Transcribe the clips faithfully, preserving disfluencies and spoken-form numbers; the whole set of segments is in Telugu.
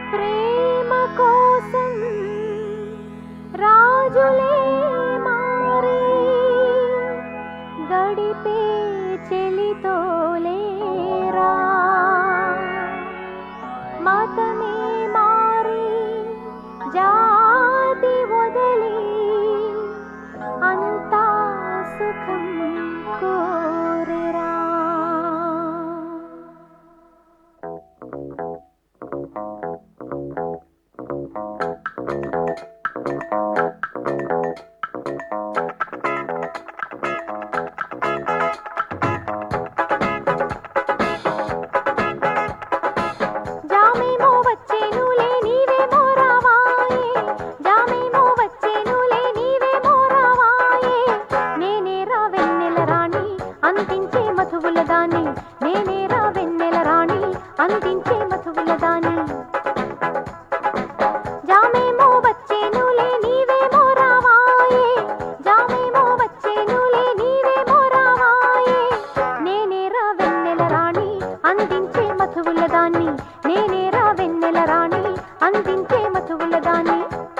ప్రేమ కోసం రాజులే మారి గడిపే చెలితోలేరా మతమే మారి జాతి వదలి అంతా సుఖం కోరెరా. జామేమో వచ్చేనులే నీవేమో రావాయే, జామేమో వచ్చేనులే నీవేమో రావాయే, నేనే రా వెన్నెల రాణి అందించే మధువుల దాని, నేనే రా వెన్నెల రాణి అందించే మధువుల దాని. జామేమో వచ్చేనులే నీవేమో రావాయే, జామేమో వచ్చేనులే నీవేమో రావాయే, నేనే రా వెన్నెల రాణి అందించే మధువుల దాన్ని, నేనే రా వెన్నెల రాణి అందించే మధువుల దాన్ని.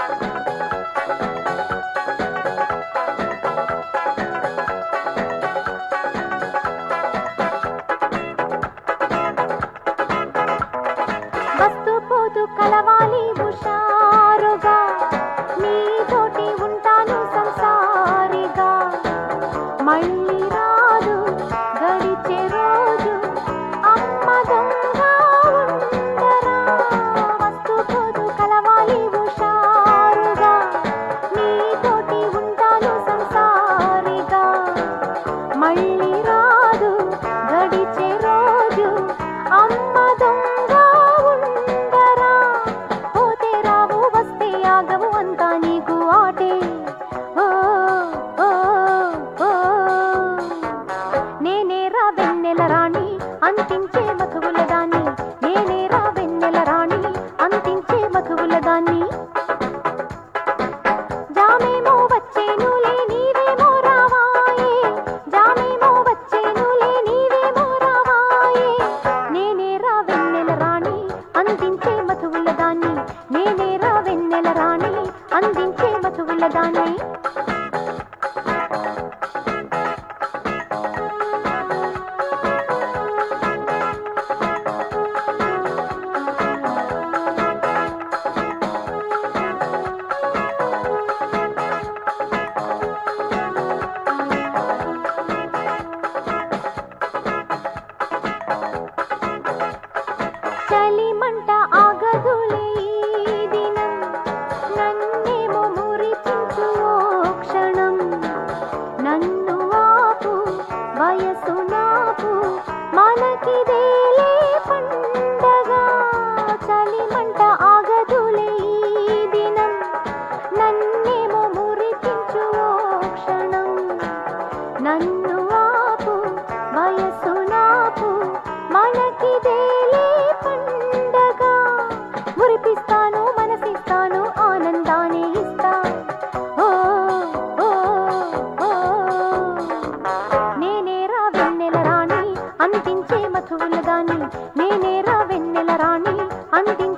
వస్తూ పోతూ కలవాలి హుషారుగా, నీతోటి ఉంటాను సంసారిగా, మళ్ళీ రాదు గడిచే రోజు అమ్మ దొంగ ఉండరా. వస్తూ పోతూ కలవాలి హుషారుగా, నీతోటి ఉంటాను సంసారిగా, మళ్ళీ రాదు గడిచే రోజు అమ్మ దొంగ ఉండరా. పోతే రావు వస్తే ఆగవు అంతా నీకు ఆటే, ఓ ఓ ఓ నేనే రా వెన్నెల రాణి అందించే మధువుల దాన్ని, నేనే రా వెన్నెల రాణి అందించే మధువుల దాన్ని. జామేమో వచ్చేనులే నీవేమో రావాయే, జామేమో వచ్చేనులే నీవేమో రావాయే, నేనే రా వెన్నెల రాణి అందించే మధువుల దాన్ని, నేనే రా వెన్నెల రాణి అందించే మధువుల దాన్ని. చలిమంట ఆగదులే ఈ దినం, నన్నేమో మురిపించు ఓ క్షణం, నన్ను ఆపు వయసు నాపు మనకిదేలే పండగ. చలిమంట ఆగదులే ఈ దినం, నన్నేమో మురిపించు ఓ క్షణం, నన్ను ఆపు వయసు నాపు మనకిదేలే పండగ. మురిపిస్తాను మనసిస్తాను ఆనందాన్ని ఇస్తా, ఓ ఓ ఓ నేనే రా వెన్నెల రాణి అందించే మధువుల దాన్ని, నేనే రా వెన్నెల రాణి అందించే